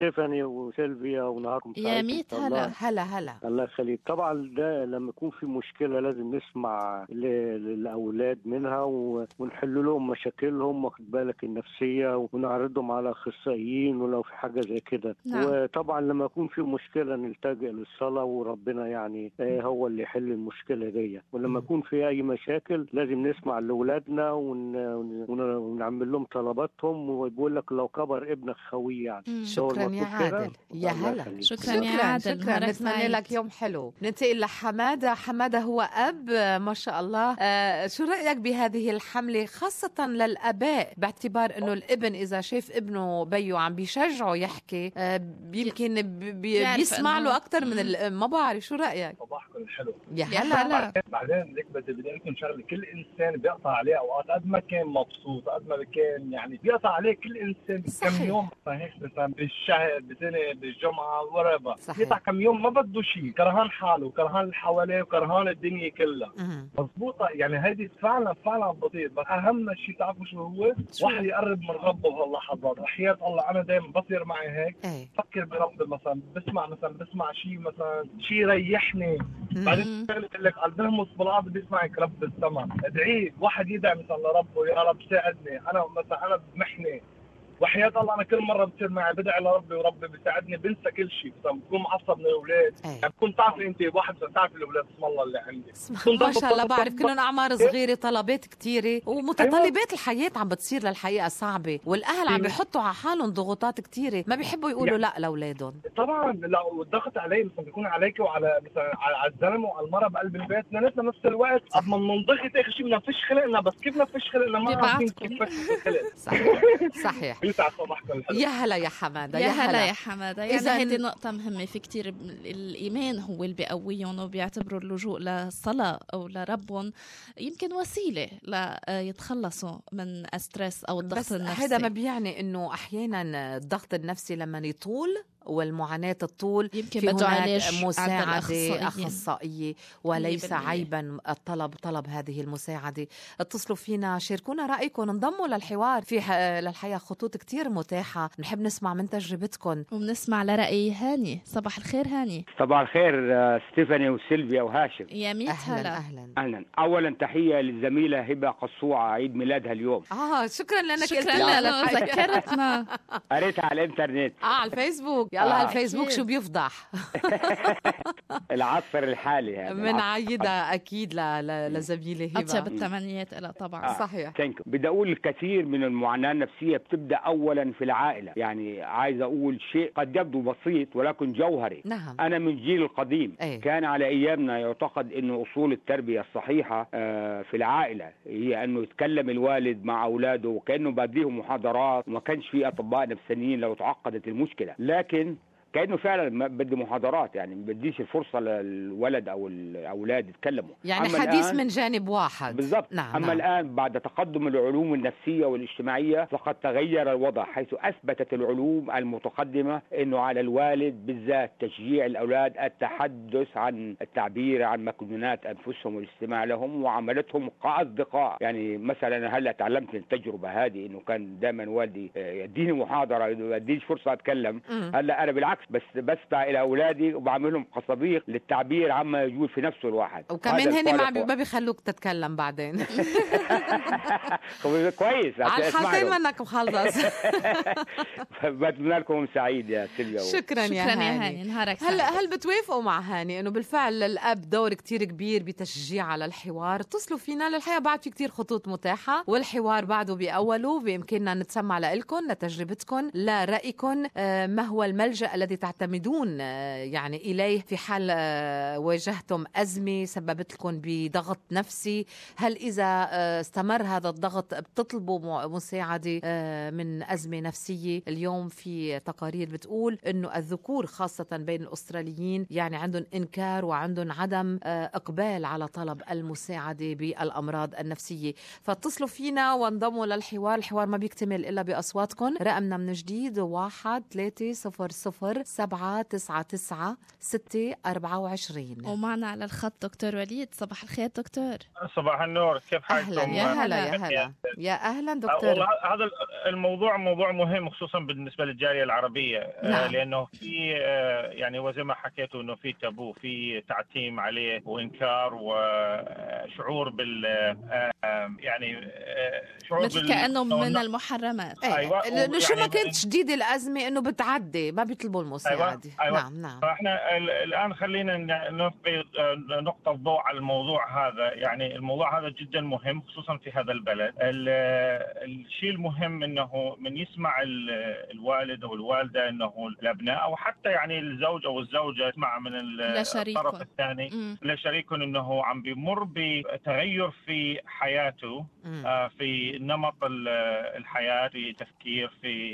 ستيفاني وسيلفيا، ونهاركم يا سعيد إن ميت شاء الله. هلا. هلا. الله يخليك. طبعا ده لما يكون في مشكلة لازم نسمع للأولاد منها ونحل لهم مشاكلهم، واخد بالك، النفسية، ونعرضهم على أخصائيين ولو في حاجة زي كده. نعم. وطبعا لما يكون في مشكلة نلتجئ للصلاة، وربنا يعني هو اللي يحل المشكلة دي. ولما يكون في أي مشاكل لازم نسمع لأولادنا ونعمل لهم طلباتهم. وبيقول لك لو كبر ابنك خويه يعني. شكرا يا عادل. يا هلا. شكرا يا عادل. شكرا. نتمنى لك يوم حلو. ننتقل لحمادة. حمادة هو أب ما شاء الله. شو رأيك بهذه الحملة خاصة للأباء، باعتبار أنه الابن إذا شاف ابنه بيو عم بيشجعه يحكي يمكن بيسمع له أكتر من الأم. ما بعرف شو رأيك؟ صباحكم حلو. يا هلا. بعدين ليك بدي لكم شغله، كل انسان بيقطع عليه اوقات قد ما كان مبسوط، قد ما كان يعني بيقطع عليه كل انسان كم يوم هيك، مثلا بالشهر، بسنه، بالجمعه، ورابا بيقطع كم يوم ما بده شيء، كرهان حاله وكرهان اللي حواليه وكرهان الدنيا كلها. مضبوطه يعني. هيدي فعلا بسيط. بس اهم شيء تعرفوا شو هو؟ واحد يقرب من ربه بهاللحظات. وحياة الله انا دائما بصير معي هيك، فكر برب. مثلا بسمع شيء، مثلا شيء يريحني. بعدين بقول لك قلبهم بالارض بيسمعك رب السماء. ادعي واحد يدعي مثلا لربه، يا رب ساعدني، انا بمحني. وحياة الله انا كل مره بتصير معي بدعي لربي وربي بيساعدني، بنسى كل شيء. مثلا بكون معصب من الاولاد، يعني بكون تعرف انت واحد تعرف الاولاد اسم الله اللي عندي ما شاء الله. بعرف كلهم اعمار صغيره، طلبات كثيره، ومتطلبات الحياه عم بتصير للحقيقه صعبه، والاهل عم بيحطوا على حالهم ضغوطات كثيره، ما بيحبوا يقولوا لا لاولادهم. طبعا لا، والضغط علي مثلا بيكون عليك وعلى مثلا على الزلمه وعلى المراه بقلب البيت. نحن نفس الوقت قبل ما ننضغط اخر شيء بنفش خلقنا، بس كيف نفش خلقنا ما عارفين كيف نفش خلقنا. صحيح. صباحكم. يا هلا يا حمادة. يا هلا يا حمادة. يعني هذه نقطة مهمة في كتير. الإيمان هو اللي بيقويهم، وبيعتبروا اللجوء للصلاة أو لربهم يمكن وسيلة ليتخلصوا من ستريس أو الضغط النفسي. هذا ما بيعني إنه أحيانا الضغط النفسي لما يطول والمعاناة الطول يمكن في هناك مساعدة أخصائية، وليس عيبا طلب هذه المساعدة. اتصلوا فينا، شاركونا رأيكم، انضموا للحوار. في للحياة خطوط كتير متاحة، نحب نسمع من تجربتكم وبنسمع لرأي هاني. صباح الخير هاني. صباح الخير ستيفاني وسيلفيا وهاشم. يا ميت هلا. أهلا. أولا تحية للزميلة هبة قصوعة، عيد ميلادها اليوم. شكرا لأنك ذكرتنا. قريتها على الإنترنت على الفيسبوك. يلا الفيسبوك شو بيفضح. العصر الحالي هذا من عيدة أكيد لزميلة هبة. أطيب التمنيات لها طبعا. صحيح. بدي أقول الكثير من المعاناة النفسية بتبدأ أولا في العائلة. يعني عايز أقول شيء قد يبدو بسيط ولكن جوهري. نعم. أنا من جيل القديم. كان على أيامنا يعتقد أنه أصول التربية الصحيحة في العائلة هي أنه يتكلم الوالد مع أولاده وكأنه بديهم محاضرات، وما كانش في أطباء نفسانيين لو تعقدت المشكلة. لكن كأنه فعلا بدي محاضرات، يعني ما بديش الفرصة للولد أو الأولاد يتكلموا. يعني حديث من جانب واحد. بالضبط. أما الآن بعد تقدم العلوم النفسية والاجتماعية فقد تغير الوضع، حيث أثبتت العلوم المتقدمة أنه على الوالد بالذات تشجيع الأولاد التحدث عن التعبير عن مكنونات أنفسهم والاستماع لهم وعملتهم كأصدقاء. يعني مثلا هلا تعلمت التجربة هذه أنه كان دائما والدي يديني محاضرة، ما يديش فرصة أتكلم. هلا أنا بالعكس بسمع الى اولادي وبعملهم كصديق للتعبير عما يجول في نفسه الواحد. وكمان هن ما بيخلوك تتكلم بعدين. كويس على الحالتين منك مخلص. بتمنى لكم سعيد يا سيلفيا. شكرا يا هاني. نهارك سعيد. هل بتوافقوا مع هاني انه بالفعل الاب دور كتير كبير بتشجيع على الحوار؟ اتصلوا فينا للحياة، بعد في كتير خطوط متاحة والحوار بعده بأوله. بإمكاننا نتسمع لكم لتجربتكم لرأيكم. ما هو الملجأ الذي تعتمدون يعني إليه في حال واجهتم أزمة سببت لكم بضغط نفسي؟ هل إذا استمر هذا الضغط بتطلبوا مساعدة من أزمة نفسية؟ اليوم في تقارير بتقول إنه الذكور خاصة بين الأستراليين يعني عندهم إنكار وعندهم عدم إقبال على طلب المساعدة بالأمراض النفسية. فاتصلوا فينا وانضموا للحوار. الحوار ما بيكتمل إلا بأصواتكم. رقمنا من جديد 1300 0-799-624. ومعنا على الخط دكتور وليد. صباح الخير دكتور. صباح النور، كيف حالكم؟ أهلا يا هلا يا هلا يا أهلا دكتور. والله هذا الموضوع موضوع مهم خصوصا بالنسبة للجالية العربية. نعم. لأنه في يعني وزي ما حكيتوا أنه في تابو، في تعتيم عليه وإنكار وشعور بال يعني شعور مثل كأنه من المحرمات. أيوة. لأنه شو ما كانت شديد الأزمة أنه بتعدي ما بيطلبوا المساعدة. أيوة. نعم. فإحنا الآن خلينا نلقي نقطة الضوء على الموضوع هذا. يعني الموضوع هذا جدا مهم خصوصا في هذا البلد. الشيء المهم انه من يسمع الوالد او الوالده انه الابناء او حتى يعني الزوج او الزوجه يسمع من الطرف الثاني لشريك انه عم بيمر بتغير في حياته، في نمط الحياه، في تفكير، في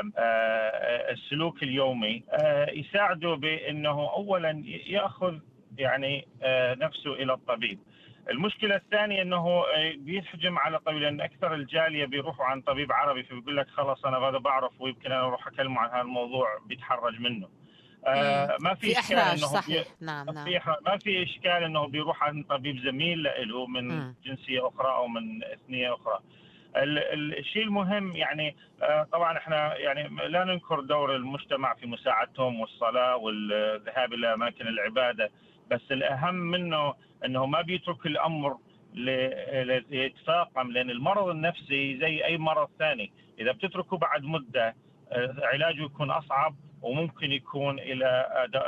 السلوك اليومي، يساعده بانه اولا ياخذ يعني نفسه الى الطبيب. المشكلة الثانية أنه بيحجم على طبيب، لأن أكثر الجالية بيروحوا عن طبيب عربي فبيقول لك خلاص أنا هذا بعرف ويمكن أنا أروح أكلمه عن هذا الموضوع، بيتحرج منه. ما في إشكال إنه صحيح. نعم. ما في إشكال إنه بيروح عن طبيب زميل له من جنسية أخرى أو من إثنية أخرى. الشيء المهم يعني طبعا احنا يعني لا ننكر دور المجتمع في مساعدتهم والصلاة والذهاب إلى أماكن العبادة، بس الأهم منه أنه ما بيترك الأمر ليتفاقم، لأن المرض النفسي زي أي مرض ثاني إذا بتتركه بعد مدة علاجه يكون أصعب وممكن يكون إلى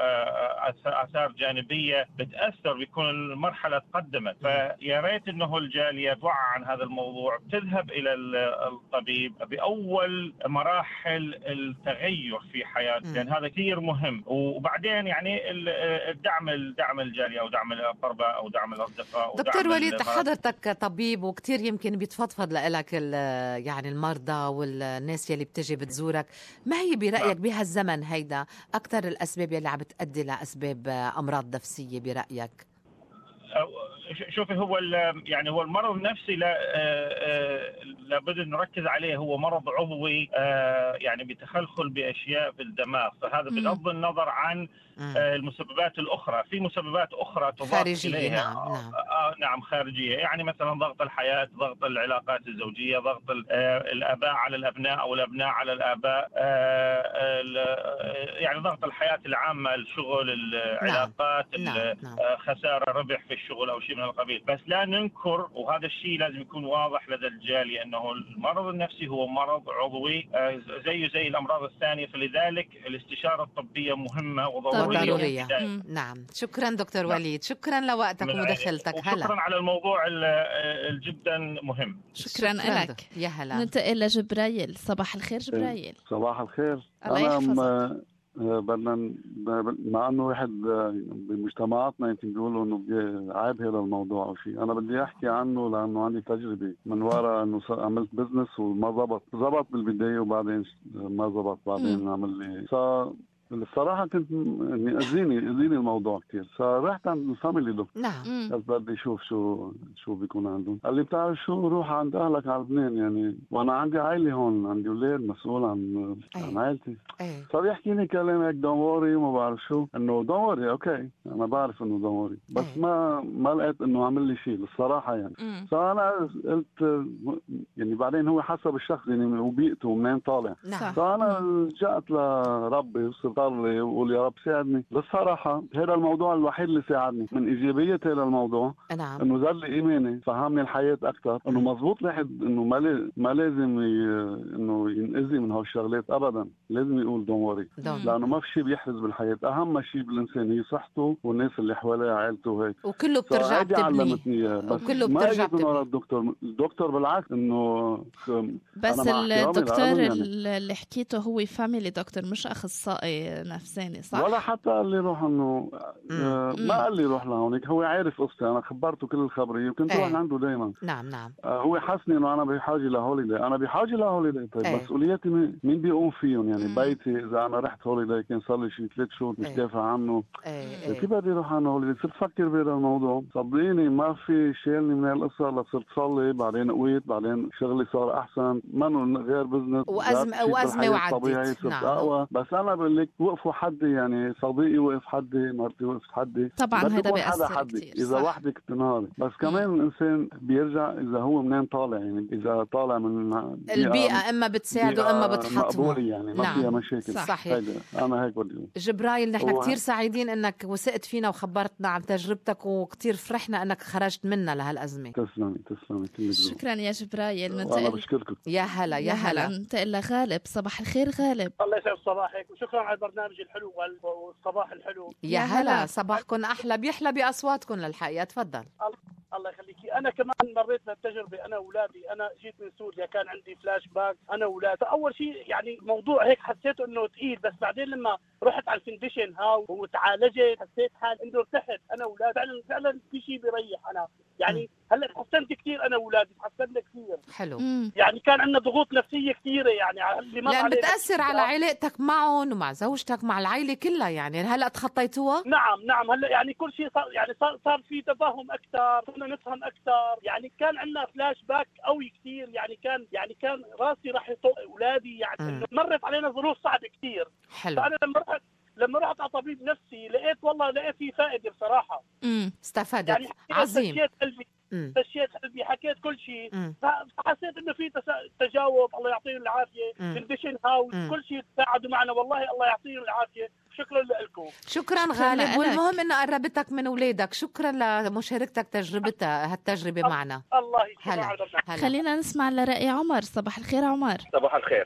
آثار جانبية بتأثر، بيكون المرحلة تقدمت. فيا ريت أنه الجالية توعى عن هذا الموضوع، تذهب إلى الطبيب بأول مراحل التغير في حياته، لأن هذا كثير مهم. وبعدين يعني دعم الجالية أو دعم الأقرباء أو دعم الأصدقاء. دكتور وليد، حضرتك طبيب وكتير يمكن بيتفضفض لك يعني المرضى والناس يلي بتجي بتزورك، ما هي برأيك بهالزمن هيدا أكثر الأسباب يلي عم بتؤدي لأسباب أمراض نفسية برأيك؟ شوفي، هو يعني هو المرض النفسي لابد أن نركز عليه. هو مرض عضوي يعني بتخلخل بأشياء في الدماغ، فهذا بغض النظر عن المسببات الأخرى. في مسببات أخرى تضاف إليها. نعم خارجية، يعني مثلا ضغط الحياة، ضغط العلاقات الزوجية، ضغط الآباء على الأبناء أو الأبناء على الآباء، يعني ضغط الحياة العامة، الشغل، العلاقات، خسارة ربح في الشغل أو شيء من القبيل. بس لا ننكر، وهذا الشيء لازم يكون واضح لدى الجالية، أنه المرض النفسي هو مرض عضوي زي الأمراض الثانية، فلذلك الاستشارة الطبية مهمة وضرورية. نعم. شكرا دكتور وليد، شكرا لوقتك ومداخلتك. شكرا على الموضوع الجدا مهم. شكرا لك. يا هلا. ننتقل لجبرايل. صباح الخير جبرايل. صباح الخير. أنا بدنا مع انه واحد بمجتمعاتنا يمكن بيقولوا انه عيب هذا الموضوع او شيء، انا بدي احكي عنه لانه عندي تجربه من وراء انه عملت بزنس وما زبط بالبدايه وبعدين ما زبط، بعدين عمل لي الصراحة كنت يعني أذيني الموضوع كتير، فرحت عند الفاميلي دكتور. نعم. بس بدي أشوف شو بيكون عندهم. قال لي بتعرف شو، روح عند أهلك على لبنان، يعني وأنا عندي عائلة هون، عندي أولاد، مسؤول عن عائلتي. صار يحكيني كلام هيك دونوري وما بعرف شو، إنه دونوري أوكي أنا بعرف إنه دونوري، بس ما لقيت إنه عمل لي شيء الصراحة يعني. فأنا قلت يعني بعدين هو حسب الشخص يعني وبيئته ومنين طالع. فأنا لجأت لربي وصرت وقول يا رب ساعدني. بالصراحة هذا الموضوع الوحيد اللي ساعدني من إيجابية هذا الموضوع. نعم. إنه زاد لي إيماني، فهمني الحياة أكثر، إنه مزبوط الواحد إنه ما لازم إنه ينأذي من هالشغلات أبدا، لازم يقول دون وري، لأنه ما في شيء بيحرز بالحياة. أهم شيء بالإنسان هي صحته والناس اللي حواليه عائلته وهيك، وكله بترجع بتبني. وكله بترجع بتبني. الدكتور بالعكس إنه بس الدكتور اللي حكيته هو فاميلي دكتور مش أخصائي نفساني، صح؟ ولا حتى قال لي روح انه ما قال لي روح لهونيك، هو عارف قصتي، انا خبرته كل الخبريه وكنت روح عنده دايما. نعم. هو حسني انه انا بحاجه لهوليداي، انا بحاجه لهوليداي. طيب مسؤولياتي مين بيقوم فيهم يعني؟ بيتي اذا انا رحت هوليداي كان صار لي شي 3 شهور مش دافع عنه، كيف بدي اروح عنه هوليداي؟ صرت افكر بهذا الموضوع، صدقيني ما في شيلني من هالقصه، لصرت صلي، بعدين قويت، بعدين شغلي صار احسن، ما غير بزنس وازمه وعدت. صرت اقوى. بس انا بقول لك وقفوا حدي، يعني صديقي وقف حدي، مرتي وقفت حدي. طبعا هذا بيأثر كتير. إذا وحدك بتنهاري. بس كمان الإنسان بيرجع إذا هو منين طالع، يعني إذا طالع من البيئة إما بتساعده إما بتحطمه يعني ما فيها مشاكل. صحيح. أنا هيك بدي. جبرايل، نحن كتير سعيدين إنك وثقت فينا وخبرتنا عن تجربتك، وكتير فرحنا إنك خرجت منا لهالأزمة. تسلمي. شكرا يا جبرايل. أنا بشكركم. يا هلا ننتقل لغالب. صباح الخير غالب. الله يسعد صباحك وشكرا على البرنامج الحلو والصباح الحلو. يا هلا، صباحكم أحلى، بيحلى بأصواتكم للحقيقة. تفضل. الله يخليكي. أنا كمان مريت بهالتجربة، أنا وأولادي. أنا جيت من سوريا، كان عندي فلاش باك أنا وأولادي. فأول شيء يعني موضوع هيك حسيت إنه ثقيل، بس بعدين لما رحت على الكونديشن هاو وتعالجت حسيت حالي إنه ارتحت أنا وأولادي. فعلا في شيء بيريح. أنا يعني هلا تحسنت كثير أنا وأولادي، تحسننا كثير. حلو. يعني كان عندنا ضغوط نفسية كثيرة يعني اللي ما لأن بتأثر على علاقتك معهم ومع زوجتك مع العائلة كلها. يعني هلا تخطيتوها؟ نعم. هلا يعني كل شيء صار، يعني صار في تفاهم أكثر، كنا نفهم أكثر. يعني كان عندنا فلاش باك قوي كثير. يعني كان راسي راح يطق أولادي. يعني مرت علينا ظروف صعبة كثير. حلو. فأنا لما رحت على طبيب نفسي لقيت في فائدة بصراحة. استفدت. يعني عظيم. فشيت قلبي، حكيت كل شيء. فحسيت انه في تجاوب. الله يعطيهم العافيه. كونديشن هاوس كل شيء تساعدوا معنا، والله الله يعطيهم العافيه. شكرا لكم. شكرا غالب. والمهم انه قربتك من اولادك. شكرا لمشاركتك هالتجربه معنا. الله يسلمك. خلينا نسمع لرأي عمر. صباح الخير عمر. صباح الخير.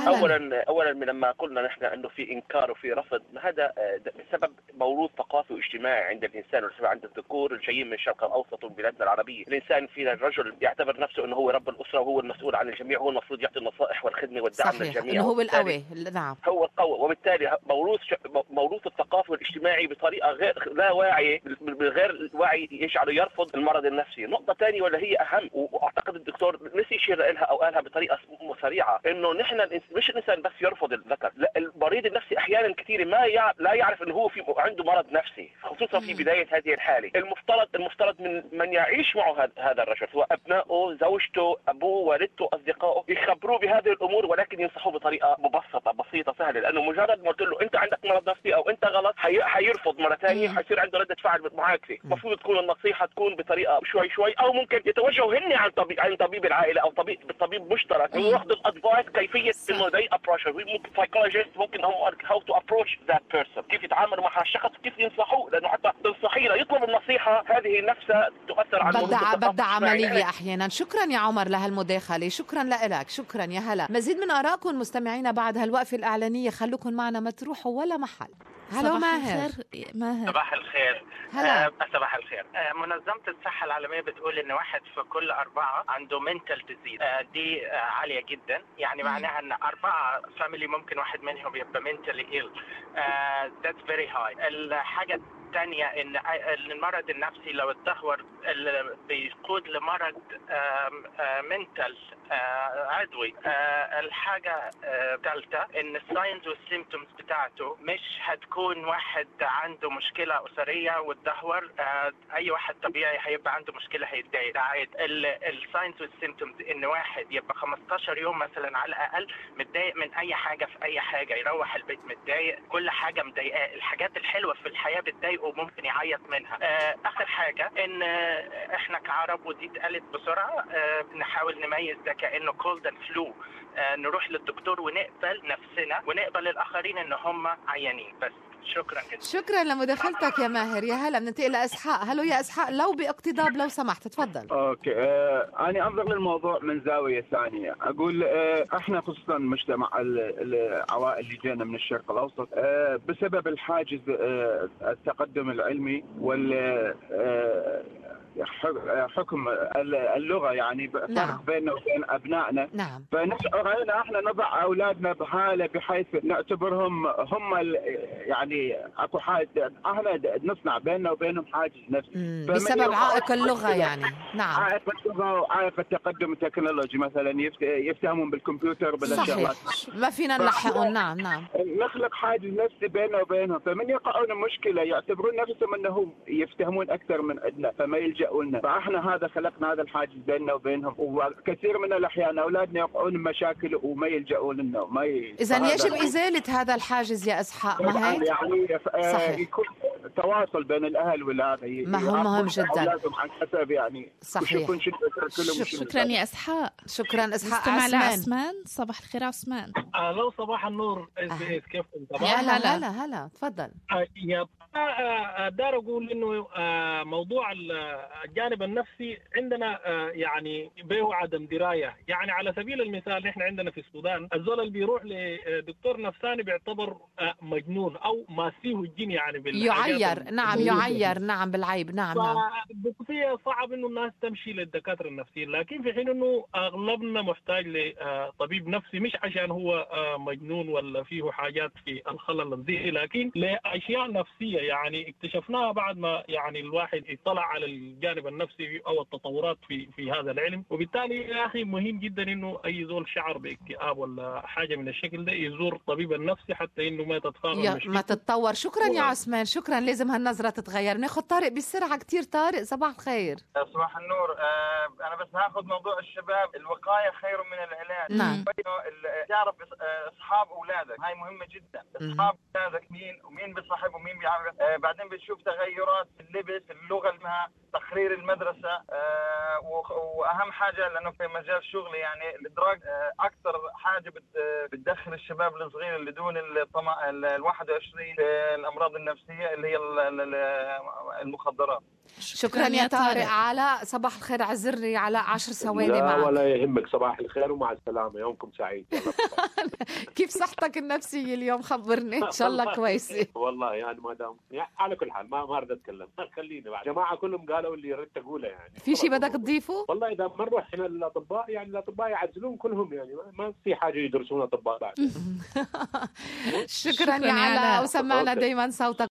اولا من لما قلنا نحن انه في انكار وفي رفض، هذا بسبب موروث ثقافي واجتماعي عند الانسان، وبسبب عند الذكور الجايين من الشرق الاوسط وبلادنا العربيه. الانسان فينا الرجل يعتبر نفسه انه هو رب الاسره وهو المسؤول عن الجميع، هو المفروض يعطي النصائح والخدمه والدعم للجميع. هو القوي. نعم، هو القوي. وبالتالي موروث الثقافي والاجتماعي بطريقه غير لا واعيه، بالغير وعي، يجعله يرفض المرض النفسي. نقطه ثانيه ولا هي اهم، واعتقد الدكتور نسي يشير لها او قالها بطريقه سريعه، انه نحن مش الانسان بس يرفض الذكر، لا، المريض النفسي احيانا كثير لا يعرف انه هو عنده مرض نفسي، خصوصا في بدايه هذه الحاله. المفترض من يعيش معه هذا الرجل، سواء ابنائه، زوجته، ابوه، والدته، اصدقائه، يخبروه بهذه الامور، ولكن ينصحوه بطريقه مبسطه بسيطه سهله. لانه مجرد ما قلت له انت عندك مرض نفسي او انت غلط، حيرفض مره ثانيه، حيصير عنده رده فعل معاكسه. المفروض تكون النصيحه تكون بطريقه شوي، او ممكن يتوجهوا هن عن طبيب العائله او طبيب مشترك، وياخذوا الادفايس كيفيه انه زي ابروش. ممكن سايكولوجيست ممكن هاو تو ابروش ذات بيرسون، كيف يتعاملوا مع الشخص وكيف ينصحوه، لانه حتى تنصحيه يطلب النصيحه هذه نفسها تؤثر على بدها عمليه احيانا. شكرا يا عمر لهالمداخله. شكرا لك. شكرا يا هلا. مزيد من ارائكم مستمعينا بعد هالوقفه الاعلانيه. خلوكم معنا، ما تروحوا ولا محل. هلو ماهر. صباح الخير. هلا. صباح الخير. منظمة الصحة العالمية بتقول إن 1 في كل 4 عنده mental disease. دي عالية جدا. يعني معناها إن 4 family ممكن واحد منهم يبقى mentally ill. That's very high. الحاجة الثانية إن المرض النفسي لو اتدهور بيقود لمرض mental عضوي. الحاجة الثالثة إن الساينز والسيمتومز بتاعته مش هتكون واحد عنده مشكلة أسرية وتدهور. أي واحد طبيعي هيبقى عنده مشكلة هيتضايق. الساينز والسيمتومز إن واحد يبقى 15 يوم مثلا على الأقل متضايق من أي حاجة في أي حاجة، يروح البيت متضايق، كل حاجة مضايقاه، الحاجات الحلوة في الحياة بتضايقه وممكن يعيط منها. آخر حاجة إن إحنا كعرب، ودي اتقالت بسرعة، نحاول نميز ده كأنه cold and flu. نروح للدكتور ونقبل نفسنا ونقبل الآخرين إن هم عيانين بس. شكرا جدا. شكرا لمداخلتك يا ماهر. يا هلا. بننتقل لإسحاق. هلو يا إسحاق، لو باقتضاب لو سمحت تفضل. اوكي. أنا أنظر للموضوع من زاوية ثانية. أقول احنا خصوصا مجتمع العوائل اللي جينا من الشرق الأوسط، بسبب الحاجز التقدم العلمي حكم اللغة، يعني فرق بيننا وبين أبنائنا. نعم. فنشعر احنا نضع أولادنا بحالة بحيث نعتبرهم هم يعني أكو حاجة، احنا نصنع بيننا وبينهم حاجز نفسي بسبب عائق اللغة. يعني نعم، عائق اللغة وعائق التقدم التكنولوجي. مثلا يفتهمون بالكمبيوتر بالشغلات، ما فينا نلحقهم. نعم. نخلق حاجز نفسي بيننا وبينهم، فمن يقعون مشكلة يعتبرون نفسهم أنهم يفتهمون أكثر من عندنا، فما يلجأ يلجأوا لنا. فاحنا هذا خلقنا هذا الحاجز بيننا وبينهم، وكثير من الاحيان اولادنا يقعون بمشاكل وما يلجأوا لنا اذا يجب ازاله هذا الحاجز يا اسحاق. ما هيك يعني يكون تواصل بين الاهل والهذا مهم جدا عن حسب يعني صحيح. شكرا يا اسحاق. شكرا اسحاق. استمع لعثمان. صباح الخير عثمان. لو صباح النور. كيفكم؟ هلا تفضل. يا دار اقول انه موضوع الجانب النفسي عندنا يعني به عدم درايه. يعني على سبيل المثال نحن عندنا في السودان الزول اللي بيروح لدكتور نفساني بيعتبر مجنون او ماسيه الجن، يعني يعير. نعم بالعيب. نعم. فيه صعب انه الناس تمشي للدكاتره النفسيين، لكن في حين انه اغلبنا محتاج لطبيب نفسي مش عشان هو مجنون ولا فيه حاجات في الخلل الذهني، لكن لاشياء نفسيه يعني اكتشفناها بعد ما يعني الواحد يطلع على الجانب النفسي او التطورات في هذا العلم. وبالتالي يا اخي مهم جدا انه اي زول شعر باكتئاب ولا حاجه من الشكل ده يزور طبيب النفسي حتى انه ما تتفاقم ما تتطور. شكرا يا عثمان، شكرا. لازم هالنظره تتغير. ناخذ طارق بسرعه كتير. طارق صباح الخير. صباح النور. انا بس هاخذ موضوع الشباب. الوقايه خير من العلاج. نعم. تعرف اصحاب اولادك، هاي مهمه جدا. اصحاب اولادك مين بيصاحب ومين بيعرف. بعدين بتشوف تغيرات في اللبس، اللغه، تقرير المدرسه. واهم حاجه لانه في مجال شغلي يعني الادراك اكثر حاجه بتدخل الشباب الصغير اللي دون ال 21 في الامراض النفسيه اللي هي المخدرات. شكرا يا طارق. على صباح الخير. عذرني على 10 ثواني معك. ولا يهمك. صباح الخير ومع السلامه. يومكم سعيد. كيف صحتك النفسية اليوم؟ خبرني. ان شاء الله كويسه. والله يعني ما دام على كل حال ما اريد اتكلم. خليني بعد. جماعه كلهم قالوا اللي ردت اقوله. يعني في شيء بدك تضيفه؟ والله اذا ما نروح هنا الاطباء يعني الاطباء يعزلون كلهم، يعني ما في حاجه يدرسون اطباء بعد. شكرا يا علاء، وسمعنا دائما صوتك.